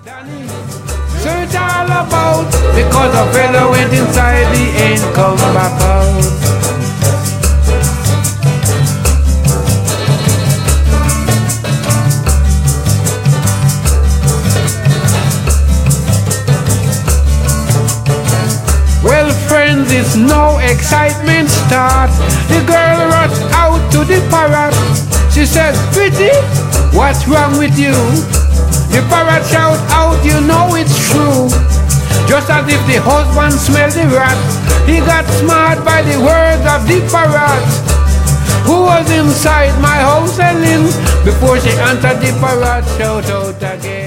Danny, so it's all about because a fella went inside, he ain't come back out. Well, friends, it's no excitement start. The girl rushed out to the parrot. She said, "Pretty, what's wrong with you?" The parrot shout out, "You know it's true." Just as if the husband smelled the rat, he got smart by the words of the parrot. Who was inside my house, Ellen? Before she answered, the parrot shout out again.